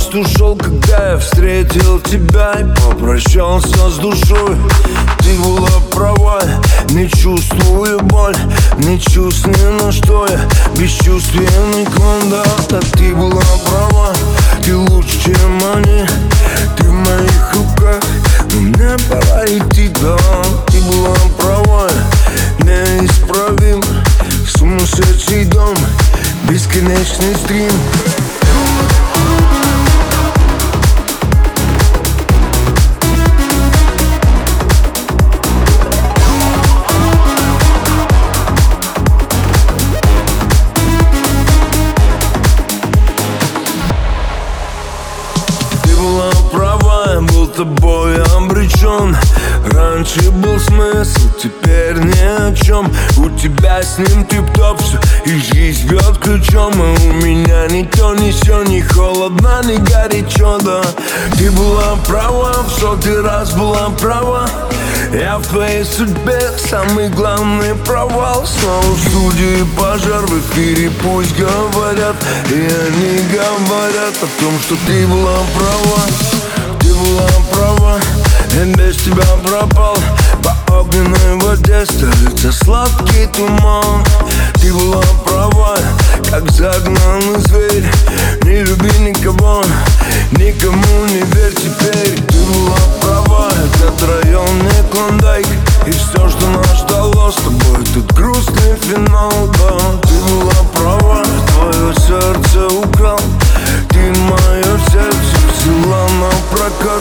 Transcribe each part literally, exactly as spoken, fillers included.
мост ушел, когда я встретил тебя и попрощался с душой. Ты была права, не чувствую боль, не чувствую, на что я бесчувственный клон, да. Да, ты была права, ты лучше, чем они, ты в моих руках, но мне пора идти, да. Ты была права, неисправим, сумасшедший дом, бесконечный стрим. Тобой обречен. Раньше был смысл, теперь ни о чем. У тебя с ним тип-топ все, и жизнь бьет ключом. А у меня ни то, ни сё, ни холодно, ни горячо, да. Ты была права, в сотый раз была права. Я в твоей судьбе самый главный провал. Снова в студии пожар, в эфире пусть говорят, и они говорят о том, что ты была права. Ты была права, я без тебя пропал. По огненной воде стелится сладкий туман. Ты была права, как загнанный зверь. Не люби никого, никому не верь теперь. Ты была права, этот район не Клондайк, и все, что нас ждало с тобой, тут грустный финал, да. Ты была права, твое сердце украл. Ты мое сердце взяла на прокат.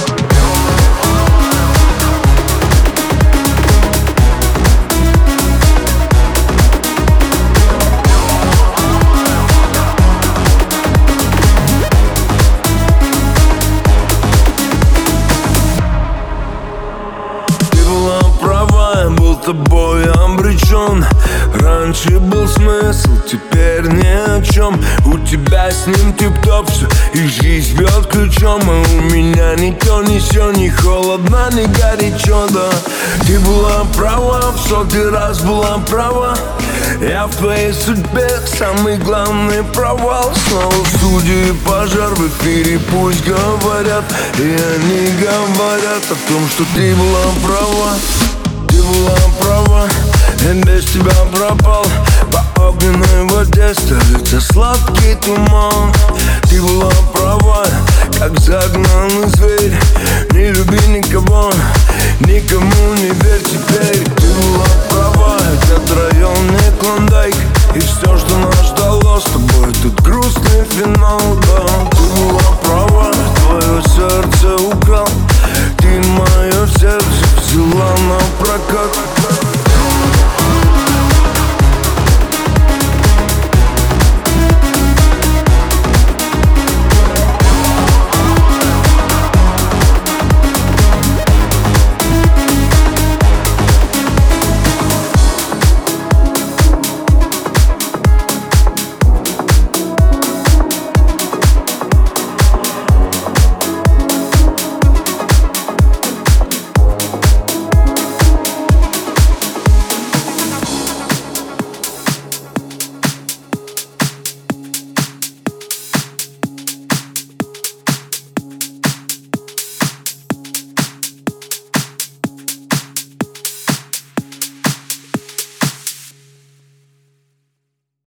Тобой обречен. Раньше был смысл, теперь ни о чем. У тебя с ним тип-топ все, и жизнь бьет ключом. А у меня ни то, ни сё, ни холодно, ни горячо, да. Ты была права, в сотый раз была права. Я в твоей судьбе самый главный провал. Снова в студии пожар, в эфире пусть говорят, и они говорят о том, что ты была права. Ты была права, я без тебя пропал. По огненной воде стелится сладкий туман. Ты была права, как загнанный зверь. Не люби никого, никому не верь теперь. Ты была права, этот район не Клондайк, и все, что нас ждало с тобой, тут грустный финал, да. Ты была права, твое сердце украл. Ты мое сердце взяла на прокат.